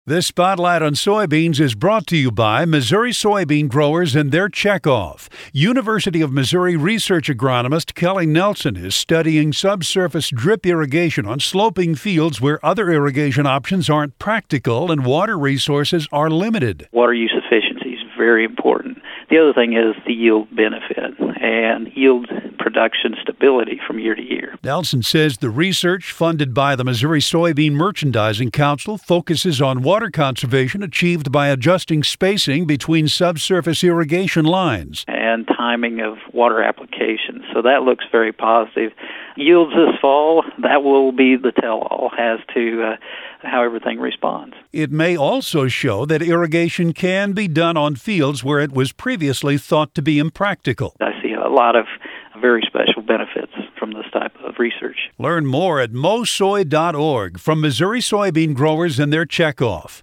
This spotlight on soybeans is brought to you by Missouri soybean growers and their checkoff. University of Missouri research agronomist Kelly Nelson is studying subsurface drip irrigation on sloping fields where other irrigation options aren't practical and water resources are limited. Water use efficiency is very important. The other thing is the yield benefit and yield production stability from year to year. Nelson says the research funded by the Missouri Soybean Merchandising Council focuses on water conservation achieved by adjusting spacing between subsurface irrigation lines and timing of water application. So that looks very positive. Yields this fall, that will be the tell-all as to how everything responds. It may also show that irrigation can be done on fields where it was previously thought to be impractical. I see a lot of very special benefits from this type of research. Learn more at mosoy.org from Missouri soybean growers and their checkoff.